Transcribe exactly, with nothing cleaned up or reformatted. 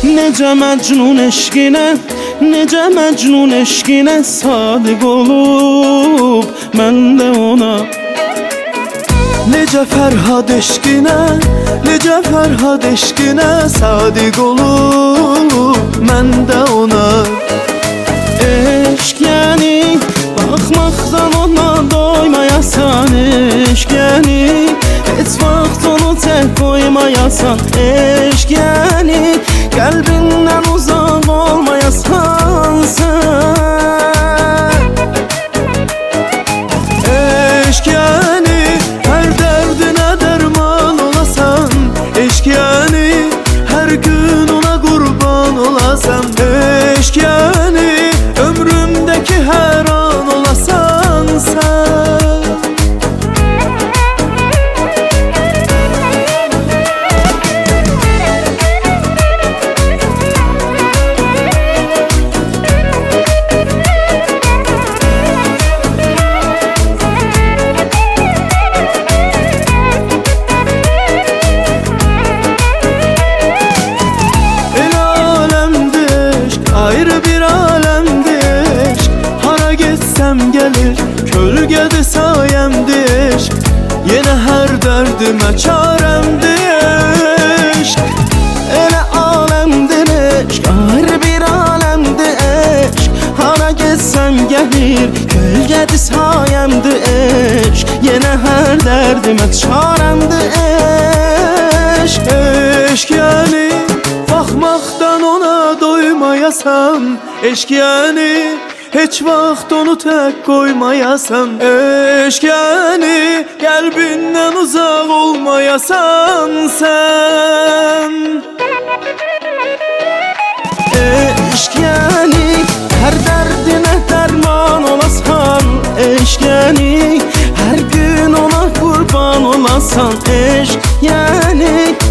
Necə məcnun eşqinə, necə məcnun eşqinə sadiq olub mən də ona. Necə Fərhad eşqinə, necə Fərhad eşqinə sadiq olub mən də ona. Eşq yəni baxmaqdan ona doymayasan, eşq yəni heç vaxt onu tək qoymayasan, eşq yəni qəlbindən uzaq olmayasan sən. Eşq yəni hər dərdinə dərman olasan, eşq yəni hər gün ona qurban olasan, eşq yəni ömrümdəki hər an olasan sən. Gəlir kölgədir sayəmdir eşq, yenə hər dərdimə çarəmdir eşq. Elə aləmdir eşq, ayrı bir aləmdir eşq, hara getsəm gəlir kölgədir sayəmdir eşq, yenə hər dərdimə çarəmdir eşq. Eşq yəni baxmaqdan ona doymayasan, eşq yəni heç vaxt onu tək qoymayasan, eşq yəni qəlbindən uzaq olmayasan sən. Eşq yəni hər dərdinə dərman olasan, eşq yəni hər gün ona qurban olasan, eşq yəni